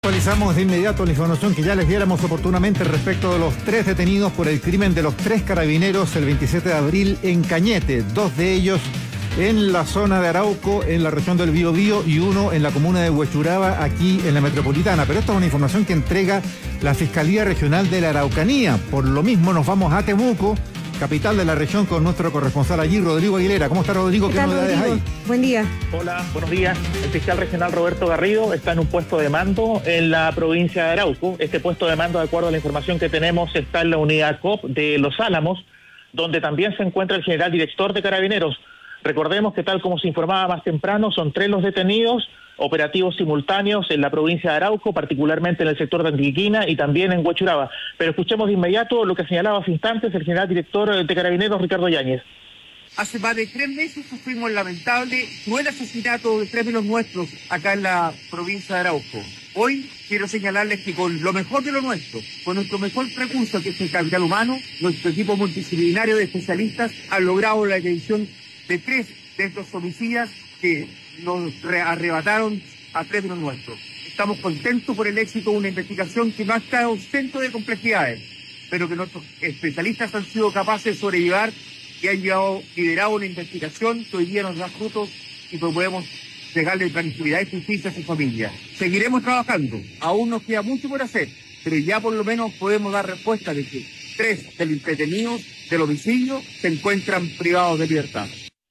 Actualizamos de inmediato la información que ya les diéramos oportunamente respecto de los 3 detenidos por el crimen de los 3 carabineros el 27 de abril en Cañete, 2 de ellos en la zona de Arauco, en la región del Biobío, y 1 en la comuna de Huechuraba, aquí en la metropolitana. Pero esta es una información que entrega la Fiscalía Regional de la Araucanía. Por lo mismo nos vamos a Temuco, capital de la región, con nuestro corresponsal allí, Rodrigo Aguilera. ¿Cómo está, Rodrigo? ¿Qué novedades hay? Buen día. Hola, buenos días. El fiscal regional Roberto Garrido está en un puesto de mando en la provincia de Arauco. Este puesto de mando, de acuerdo a la información que tenemos, está en la unidad COP de Los Álamos, donde también se encuentra el general director de Carabineros. Recordemos que, tal como se informaba más temprano, son 3 los detenidos, operativos simultáneos en la provincia de Arauco, particularmente en el sector de Antiquina y también en Huechuraba. Pero escuchemos de inmediato lo que señalaba hace instantes el general director de Carabineros, Ricardo Yáñez. Hace más de 3 meses sufrimos el lamentable cruel asesinato de 3 de los nuestros acá en la provincia de Arauco. Hoy quiero señalarles que con lo mejor de lo nuestro, con nuestro mejor recurso, que es el capital humano, nuestro equipo multidisciplinario de especialistas ha logrado la detención de 3 de estos homicidas que nos arrebataron a 3 de los nuestros. Estamos contentos por el éxito de una investigación que no ha estado ausente de complejidades, pero que nuestros especialistas han sido capaces de sobrellevar y han liderado una investigación que hoy día nos da frutos y que podemos dejarle tranquilidad y justicia a su familia. Seguiremos trabajando, aún nos queda mucho por hacer, pero ya por lo menos podemos dar respuesta de que 3 de los detenidos del homicidio se encuentran privados de libertad.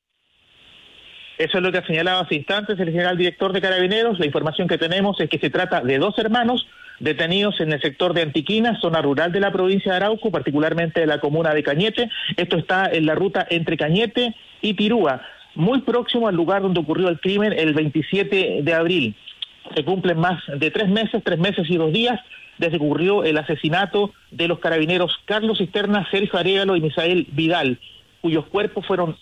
Eso es lo que ha señalado hace instantes el general director de Carabineros. La información que tenemos es que se trata de 2 hermanos detenidos en el sector de Antiquina, zona rural de la provincia de Arauco, particularmente de la comuna de Cañete. Esto está en la ruta entre Cañete y Tirúa, muy próximo al lugar donde ocurrió el crimen el 27 de abril. Se cumplen más de 3 meses y 2 días, desde que ocurrió el asesinato de los carabineros Carlos Cisterna, Sergio Arevalo y Misael Vidal, cuyos cuerpos fueron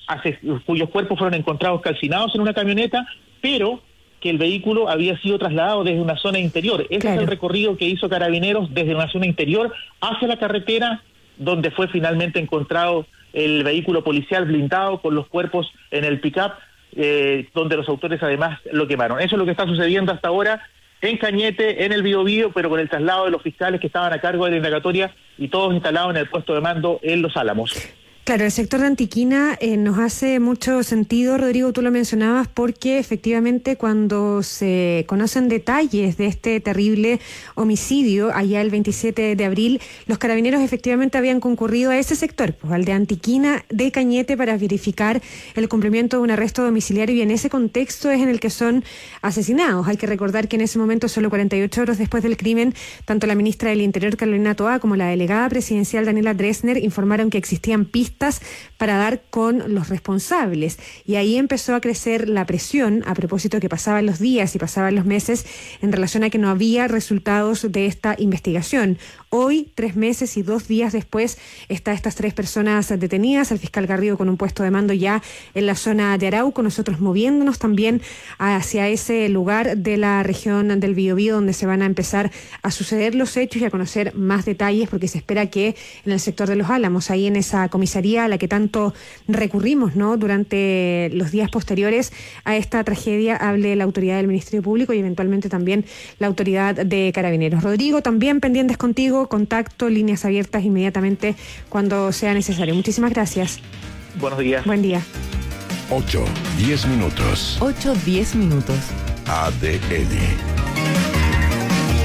encontrados calcinados en una camioneta, pero que el vehículo había sido trasladado desde una zona interior. Ese es el recorrido que hizo Carabineros desde una zona interior hacia la carretera, donde fue finalmente encontrado el vehículo policial blindado con los cuerpos en el pick-up, donde los autores además lo quemaron. Eso es lo que está sucediendo hasta ahora en Cañete, en el Biobío, pero con el traslado de los fiscales que estaban a cargo de la indagatoria y todos instalados en el puesto de mando en Los Álamos. Claro, el sector de Antiquina nos hace mucho sentido, Rodrigo, tú lo mencionabas, porque efectivamente cuando se conocen detalles de este terrible homicidio allá el 27 de abril, los carabineros efectivamente habían concurrido a ese sector, pues al de Antiquina de Cañete, para verificar el cumplimiento de un arresto domiciliario, y en ese contexto es en el que son asesinados. Hay que recordar que en ese momento, solo 48 horas después del crimen, tanto la ministra del Interior, Carolina Toá, como la delegada presidencial, Daniela Dresner, informaron que existían pistas para dar con los responsables, y ahí empezó a crecer la presión a propósito que pasaban los días y pasaban los meses en relación a que no había resultados de esta investigación. Hoy, 3 meses y 2 días después, está estas 3 personas detenidas, el fiscal Garrido con un puesto de mando ya en la zona de Arauco, nosotros moviéndonos también hacia ese lugar de la región del Biobío, donde se van a empezar a suceder los hechos y a conocer más detalles, porque se espera que en el sector de Los Álamos, ahí en esa comisaría a la que tanto recurrimos, ¿no?, durante los días posteriores a esta tragedia, hable la autoridad del Ministerio Público y eventualmente también la autoridad de Carabineros. Rodrigo, también pendientes contigo, contacto, líneas abiertas inmediatamente cuando sea necesario. Muchísimas gracias. Buenos días. Buen día. 8:10 minutos. 8:10 minutos. ADN.